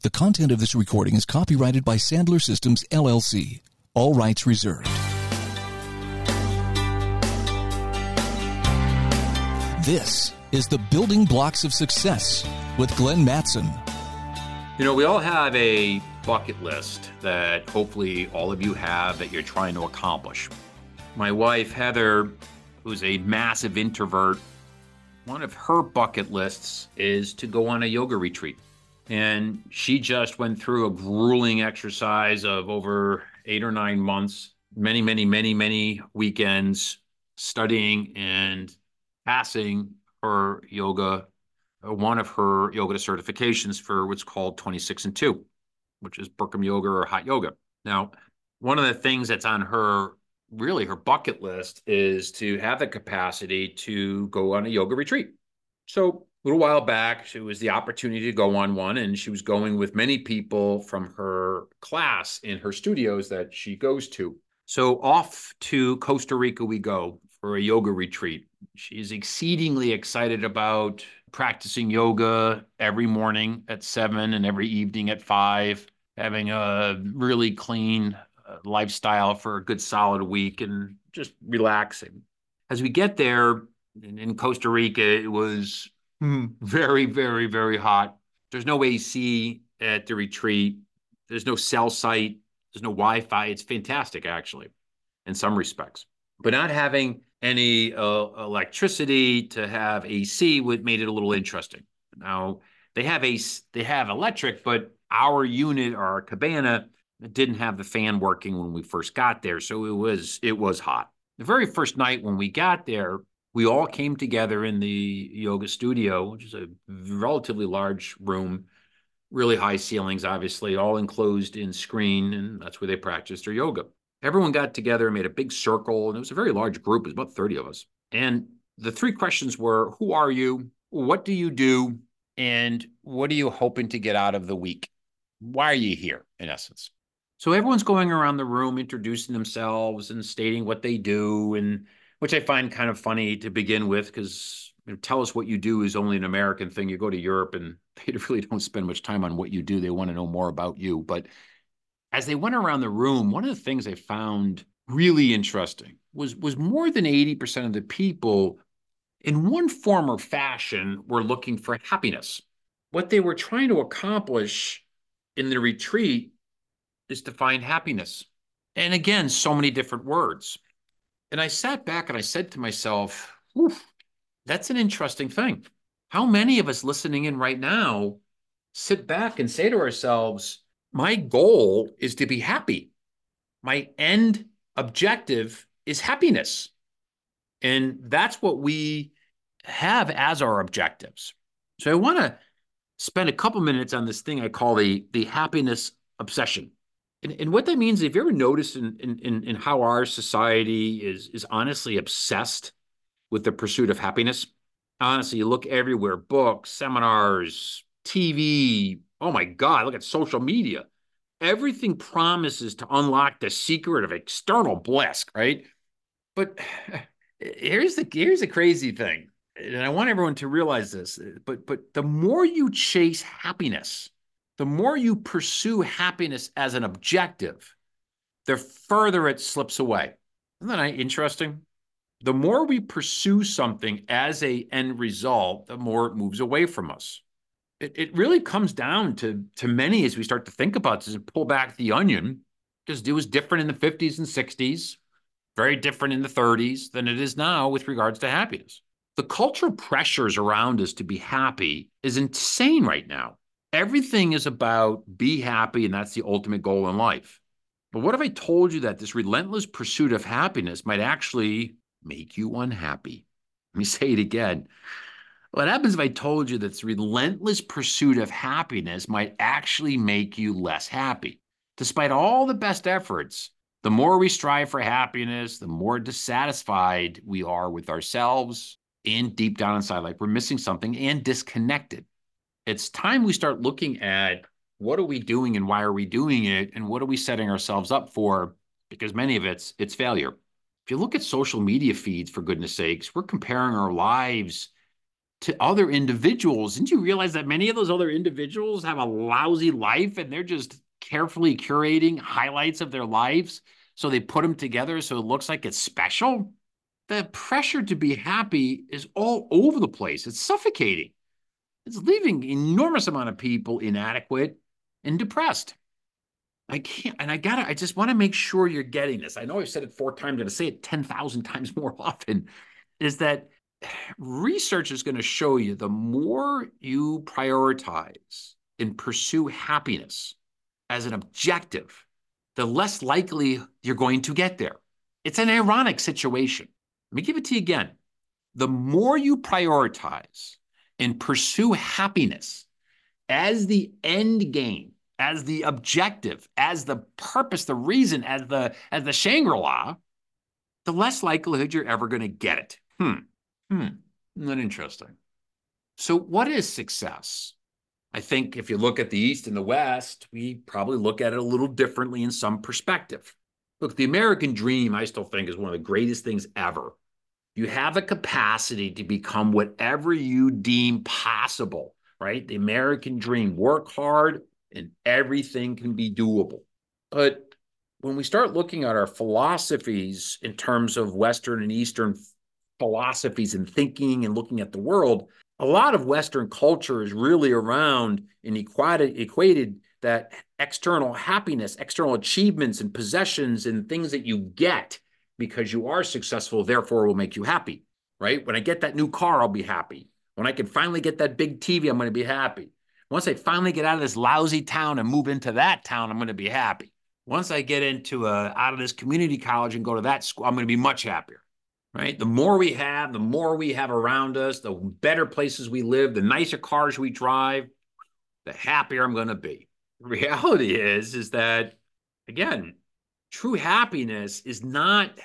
The content of this recording is copyrighted by Sandler Systems, LLC. All rights reserved. This is the Building Blocks of Success with Glenn Mattson. You know, we all have a bucket list that hopefully all of you have that you're trying to accomplish. My wife, Heather, who's a massive introvert, one of her bucket lists is to go on a yoga retreat. And she just went through a grueling exercise of over 8 or 9 months, many weekends studying and passing her yoga, one of her yoga certifications for what's called 26 and 2, which is Bikram yoga or hot yoga. Now, one of the things that's on her bucket list is to have the capacity to go on a yoga retreat. So a little while back, it was the opportunity to go on one, and she was going with many people from her class in her studios that she goes to. So off to Costa Rica we go for a yoga retreat. She's exceedingly excited about practicing yoga every morning at 7 and every evening at 5, having a really clean lifestyle for a good solid week and just relaxing. As we get there in Costa Rica, it was very hot. There's no AC at the retreat. There's no cell site. There's no Wi-Fi. It's fantastic, actually, in some respects. But not having any electricity to have AC made it a little interesting. Now, they have electric, but our unit, our cabana, didn't have the fan working when we first got there, so it was hot. The very first night when we got there, we all came together in the yoga studio, which is a relatively large room, really high ceilings, obviously, all enclosed in screen, and that's where they practiced their yoga. Everyone got together and made a big circle, and it was a very large group. It was about 30 of us. And the 3 questions were, who are you? What do you do? And what are you hoping to get out of the week? Why are you here, in essence? So everyone's going around the room, introducing themselves and stating what they do, and which I find kind of funny to begin with, because tell us what you do is only an American thing. You go to Europe and they really don't spend much time on what you do. They want to know more about you. But as they went around the room, one of the things I found really interesting was more than 80% of the people in one form or fashion were looking for happiness. What they were trying to accomplish in the retreat is to find happiness. And again, so many different words. And I sat back and I said to myself, that's an interesting thing. How many of us listening in right now sit back and say to ourselves, my goal is to be happy. My end objective is happiness. And that's what we have as our objectives. So I want to spend a couple minutes on this thing I call the happiness obsession. And what that means, if you ever notice in how our society is honestly obsessed with the pursuit of happiness, honestly, you look everywhere, books, seminars, TV, oh my God, look at social media. Everything promises to unlock the secret of external bliss, right? But here's the crazy thing, and I want everyone to realize this, but the more you chase happiness, the more you pursue happiness as an objective, the further it slips away. Isn't that interesting? The more we pursue something as an end result, the more it moves away from us. It really comes down to many as we start to think about this and pull back the onion, because it was different in the 50s and 60s, very different in the 30s than it is now with regards to happiness. The cultural pressures around us to be happy is insane right now. Everything is about be happy, and that's the ultimate goal in life. But what if I told you that this relentless pursuit of happiness might actually make you unhappy? Let me say it again. What happens if I told you that this relentless pursuit of happiness might actually make you less happy? Despite all the best efforts, the more we strive for happiness, the more dissatisfied we are with ourselves and deep down inside, like we're missing something and disconnected. It's time we start looking at what are we doing and why are we doing it, and what are we setting ourselves up for, because many of it's failure. If you look at social media feeds, for goodness sakes, we're comparing our lives to other individuals. Didn't you realize that many of those other individuals have a lousy life and they're just carefully curating highlights of their lives? So they put them together so it looks like it's special. The pressure to be happy is all over the place. It's suffocating. It's leaving enormous amount of people inadequate and depressed. I can't, and I just want to make sure you're getting this. I know I've said it 4 times, I'm going to say it 10,000 times more often, is that research is going to show you the more you prioritize and pursue happiness as an objective, the less likely you're going to get there. It's an ironic situation. Let me give it to you again. The more you prioritize and pursue happiness as the end game, as the objective, as the purpose, the reason, as the Shangri-La, the less likelihood you're ever going to get it. Not interesting. So what is success? I think if you look at the East and the West, we probably look at it a little differently in some perspective. Look, the American dream, I still think, is one of the greatest things ever. You have the capacity to become whatever you deem possible, right? The American dream, work hard and everything can be doable. But when we start looking at our philosophies in terms of Western and Eastern philosophies and thinking and looking at the world, a lot of Western culture is really around and equated that external happiness, external achievements and possessions and things that you get because you are successful, therefore will make you happy, right? When I get that new car, I'll be happy. When I can finally get that big TV, I'm going to be happy. Once I finally get out of this lousy town and move into that town, I'm going to be happy. Once I get out of this community college and go to that school, I'm going to be much happier, right? The more we have around us, the better places we live, the nicer cars we drive, the happier I'm going to be. The reality is that, again, true happiness is not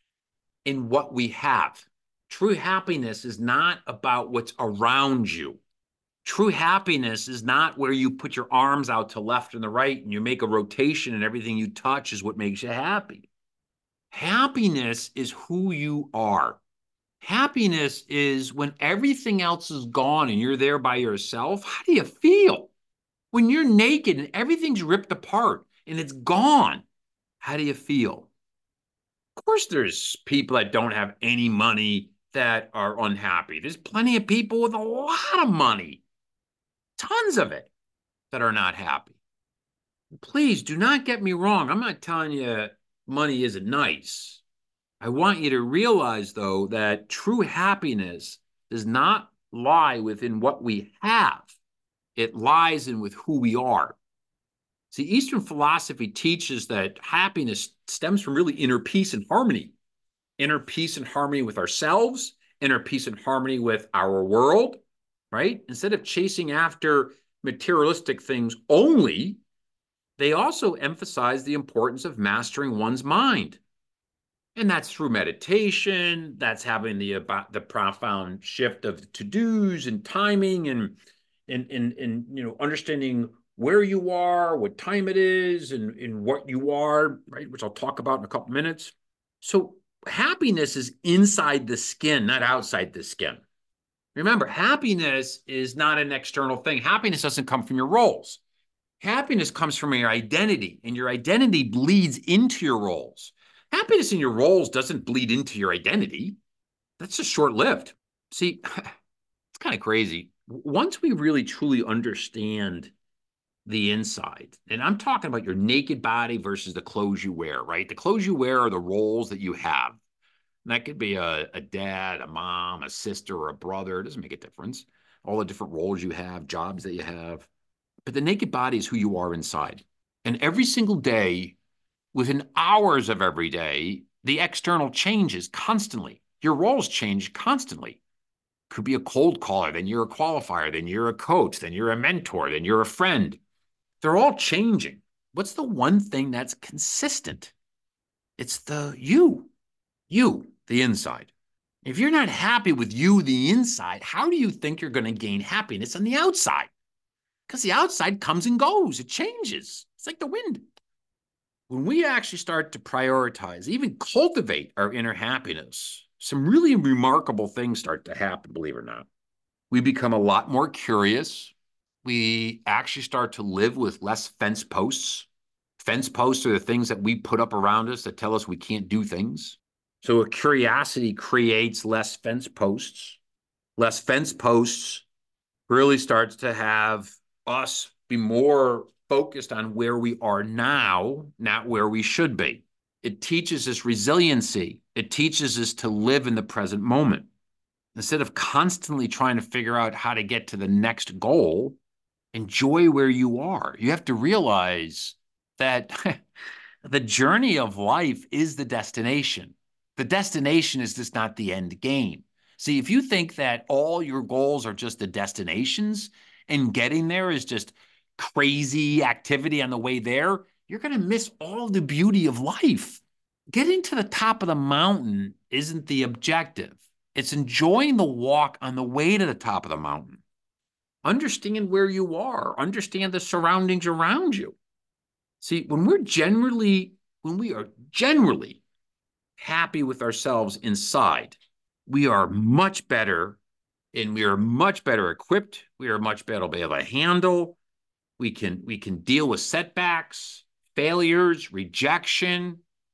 in what we have. True happiness is not about what's around you. True happiness is not where you put your arms out to left and the right and you make a rotation and everything you touch is what makes you happy. Happiness is who you are. Happiness is when everything else is gone and you're there by yourself. How do you feel? When you're naked and everything's ripped apart and it's gone, how do you feel? Of course, there's people that don't have any money that are unhappy. There's plenty of people with a lot of money, tons of it, that are not happy. Please do not get me wrong. I'm not telling you money isn't nice. I want you to realize, though, that true happiness does not lie within what we have. It lies in with who we are. See, Eastern philosophy teaches that happiness stems from really inner peace and harmony. Inner peace and harmony with ourselves, inner peace and harmony with our world, right? Instead of chasing after materialistic things only, they also emphasize the importance of mastering one's mind. And that's through meditation, that's having the profound shift of to-dos and timing and understanding where you are, what time it is, and what you are, right? Which I'll talk about in a couple minutes. So happiness is inside the skin, not outside the skin. Remember, happiness is not an external thing. Happiness doesn't come from your roles. Happiness comes from your identity, and your identity bleeds into your roles. Happiness in your roles doesn't bleed into your identity. That's just short-lived. See, it's kind of crazy. Once we really truly understand the inside, and I'm talking about your naked body versus the clothes you wear, right? The clothes you wear are the roles that you have. And that could be a dad, a mom, a sister, or a brother. It doesn't make a difference. All the different roles you have, jobs that you have. But the naked body is who you are inside. And every single day, within hours of every day, the external changes constantly. Your roles change constantly. Could be a cold caller, then you're a qualifier, then you're a coach, then you're a mentor, then you're a friend. They're all changing. What's the one thing that's consistent? It's the you, the inside. If you're not happy with you, the inside, how do you think you're going to gain happiness on the outside? Because the outside comes and goes. It changes. It's like the wind. When we actually start to prioritize, even cultivate our inner happiness, some really remarkable things start to happen, believe it or not. We become a lot more curious. We actually start to live with less fence posts. Fence posts are the things that we put up around us that tell us we can't do things. So a curiosity creates less fence posts. Less fence posts really starts to have us be more focused on where we are now, not where we should be. It teaches us resiliency. It teaches us to live in the present moment. Instead of constantly trying to figure out how to get to the next goal, enjoy where you are. You have to realize that the journey of life is the destination. The destination is just not the end game. See, if you think that all your goals are just the destinations and getting there is just crazy activity on the way there, you're going to miss all the beauty of life. Getting to the top of the mountain isn't the objective. It's enjoying the walk on the way to the top of the mountain. Understand where you are, understand the surroundings around you. See, when we are generally happy with ourselves inside, we are much better and we are much better equipped. We are much better able to handle. We can deal with setbacks, failures, rejection,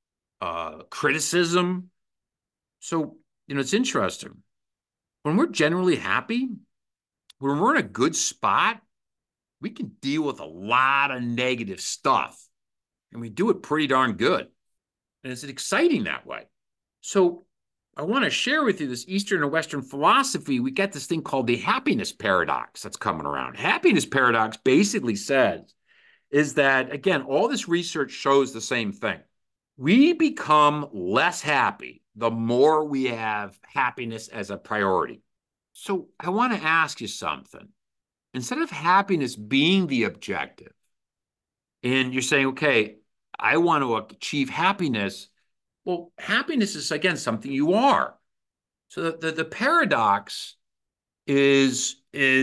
criticism. So, it's interesting. When we're generally happy, when we're in a good spot, we can deal with a lot of negative stuff. And we do it pretty darn good. And it's exciting that way. So I want to share with you this Eastern and Western philosophy. We get this thing called the happiness paradox that's coming around. Happiness paradox basically says is that, again, all this research shows the same thing. We become less happy the more we have happiness as a priority. So I want to ask you something. Instead of happiness being the objective, and you're saying, okay, I want to achieve happiness. Well, happiness is, again, something you are. So the paradox is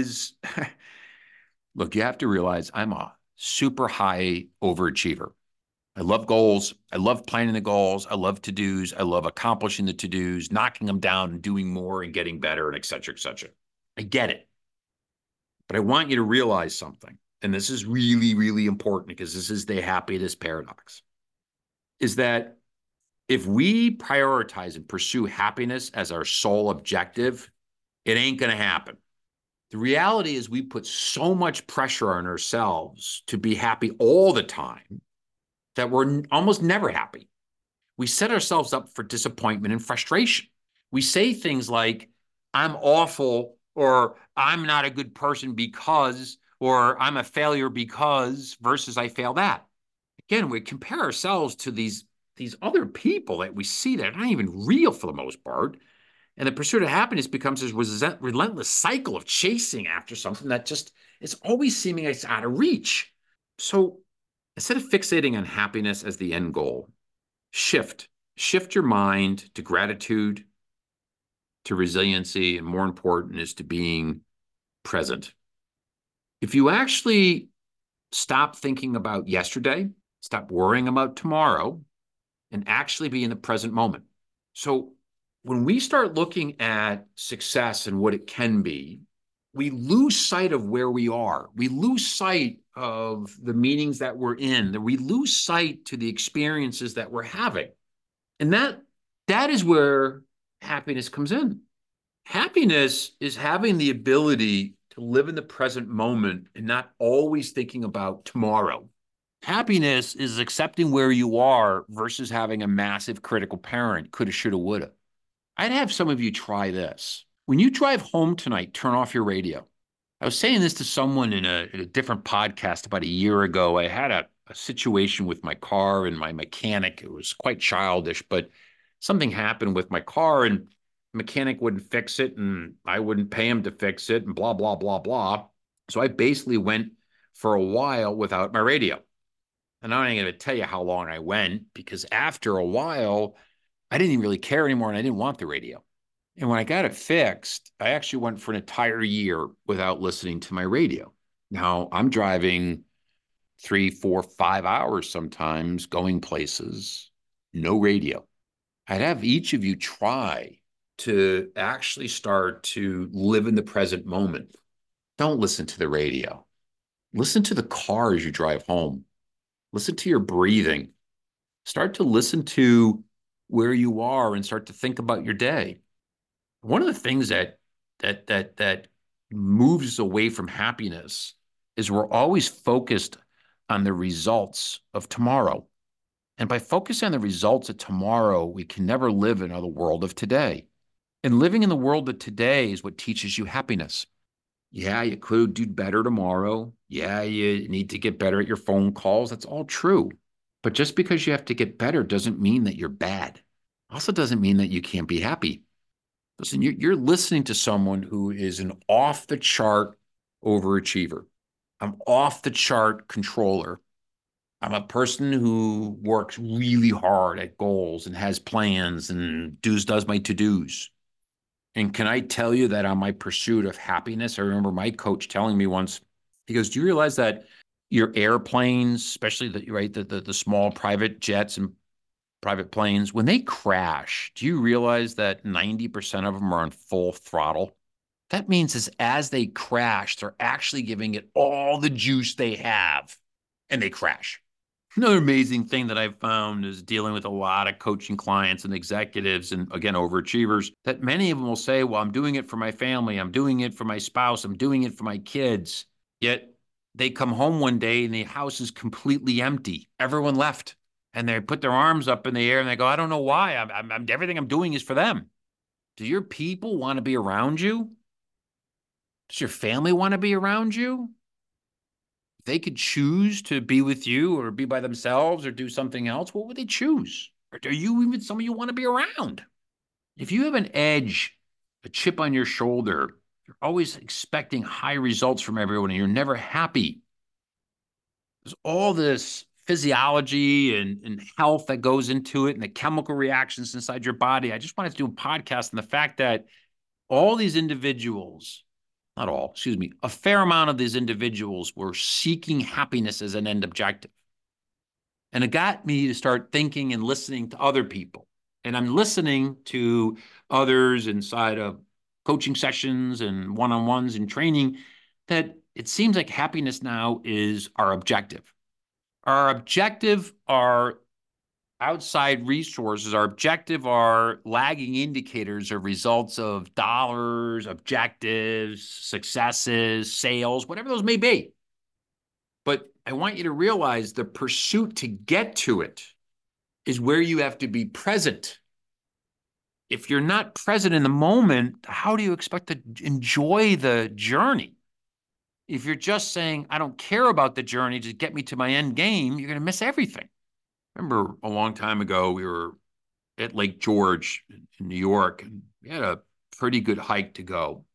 look, you have to realize I'm a super high overachiever. I love goals. I love planning the goals. I love to-dos. I love accomplishing the to-dos, knocking them down and doing more and getting better and et cetera, et cetera. I get it. But I want you to realize something. And this is really, really important because this is the happiness paradox, is that if we prioritize and pursue happiness as our sole objective, it ain't going to happen. The reality is we put so much pressure on ourselves to be happy all the time that we're almost never happy. We set ourselves up for disappointment and frustration. We say things like, I'm awful, or I'm not a good person because, or I'm a failure because, versus I failed at. Again, we compare ourselves to these other people that we see that are not even real for the most part. And the pursuit of happiness becomes this relentless cycle of chasing after something that just is always seeming it's out of reach. So instead of fixating on happiness as the end goal, shift your mind to gratitude, to resiliency, and more important is to being present. If you actually stop thinking about yesterday, stop worrying about tomorrow, and actually be in the present moment. So when we start looking at success and what it can be, we lose sight of where we are. We lose sight of the meetings that we're in. We lose sight to the experiences that we're having. And that is where happiness comes in. Happiness is having the ability to live in the present moment and not always thinking about tomorrow. Happiness is accepting where you are versus having a massive critical parent, coulda, shoulda, woulda. I'd have some of you try this. When you drive home tonight, turn off your radio. I was saying this to someone in a different podcast about a year ago. I had a situation with my car and my mechanic. It was quite childish, but something happened with my car and the mechanic wouldn't fix it and I wouldn't pay him to fix it and blah, blah, blah, blah. So I basically went for a while without my radio. And I'm not going to tell you how long I went because after a while, I didn't even really care anymore and I didn't want the radio. And when I got it fixed, I actually went for an entire year without listening to my radio. Now I'm driving 3, 4, 5 hours sometimes going places, no radio. I'd have each of you try to actually start to live in the present moment. Don't listen to the radio. Listen to the car as you drive home. Listen to your breathing. Start to listen to where you are and start to think about your day. One of the things that moves us away from happiness is we're always focused on the results of tomorrow. And by focusing on the results of tomorrow, we can never live in the world of today. And living in the world of today is what teaches you happiness. Yeah, you could do better tomorrow. Yeah, you need to get better at your phone calls. That's all true. But just because you have to get better doesn't mean that you're bad. Also doesn't mean that you can't be happy. Listen, you're listening to someone who is an off the chart overachiever. I'm off the chart controller. I'm a person who works really hard at goals and has plans and does my to-dos. And can I tell you that on my pursuit of happiness, I remember my coach telling me once, he goes, do you realize that your airplanes, especially the small private jets and private planes, when they crash, do you realize that 90% of them are on full throttle? That means is as they crash, they're actually giving it all the juice they have, and they crash. Another amazing thing that I've found is dealing with a lot of coaching clients and executives and, again, overachievers, that many of them will say, well, I'm doing it for my family. I'm doing it for my spouse. I'm doing it for my kids. Yet they come home one day and the house is completely empty. Everyone left. And they put their arms up in the air and they go, I don't know why. Everything I'm doing is for them. Do your people want to be around you? Does your family want to be around you? If they could choose to be with you or be by themselves or do something else, what would they choose? Or are you even someone you want to be around? If you have an edge, a chip on your shoulder, you're always expecting high results from everyone and you're never happy. There's all this physiology and health that goes into it and the chemical reactions inside your body. I just wanted to do a podcast on the fact that all these individuals, not all, excuse me, a fair amount of these individuals were seeking happiness as an end objective. And it got me to start thinking and listening to other people. And I'm listening to others inside of coaching sessions and one-on-ones and training that it seems like happiness now is our objective. Our objective are outside resources. Our objective are lagging indicators or results of dollars, objectives, successes, sales, whatever those may be. But I want you to realize the pursuit to get to it is where you have to be present. If you're not present in the moment, how do you expect to enjoy the journey? If you're just saying, I don't care about the journey, just get me to my end game, you're going to miss everything. Remember a long time ago, we were at Lake George in New York, and we had a pretty good hike to go.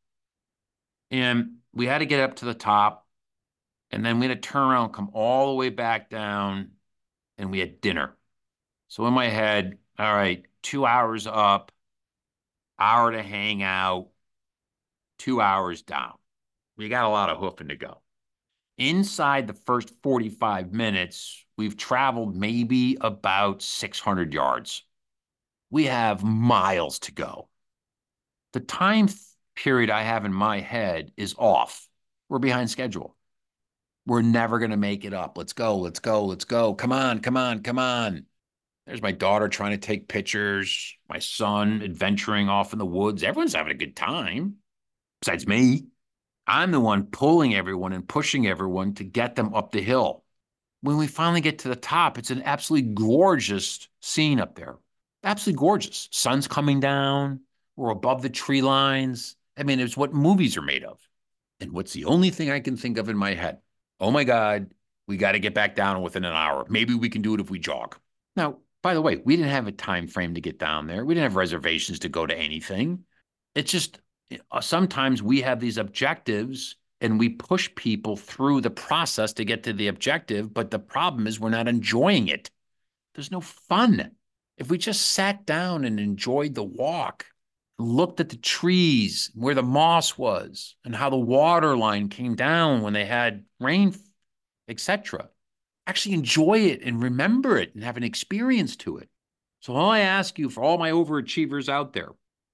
And we had to get up to the top, and then we had to turn around, come all the way back down, and we had dinner. So in my head, all right, 2 hours up, hour to hang out, 2 hours down. We got a lot of hoofing to go. Inside the first 45 minutes, we've traveled maybe about 600 yards. We have miles to go. The time period I have in my head is off. We're behind schedule. We're never going to make it up. Let's go, let's go, let's go. Come on, come on, come on. There's my daughter trying to take pictures, my son adventuring off in the woods. Everyone's having a good time, besides me. I'm the one pulling everyone and pushing everyone to get them up the hill. When we finally get to the top, it's an absolutely gorgeous scene up there. Absolutely gorgeous. Sun's coming down. We're above the tree lines. I mean, it's what movies are made of. And what's the only thing I can think of in my head? Oh my God, we got to get back down within an hour. Maybe we can do it if we jog. Now, by the way, we didn't have a time frame to get down there. We didn't have reservations to go to anything. It's just sometimes we have these objectives and we push people through the process to get to the objective, but the problem is we're not enjoying it. There's no fun. If we just sat down and enjoyed the walk, looked at the trees, where the moss was, and how the water line came down when they had rain, etc., actually enjoy it and remember it and have an experience to it. So all I ask you for all my overachievers out there,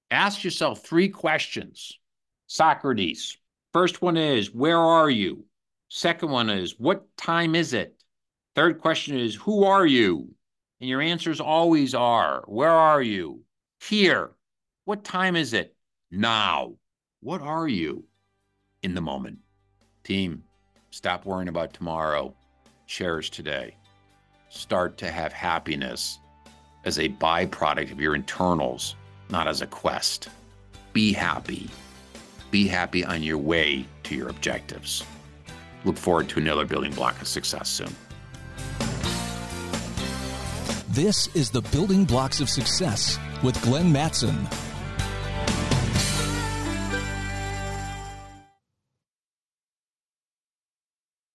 Ask yourself 3 questions. Socrates. First one is, where are you? Second one is, what time is it? Third question is, who are you? And your answers always are, where are you? Here. What time is it? Now. What are you? In the moment. Team, stop worrying about tomorrow. Cherish today. Start to have happiness as a byproduct of your internals, not as a quest. Be happy. Be happy on your way to your objectives. Look forward to another building block of success soon. This is the Building Blocks of Success with Glenn Mattson.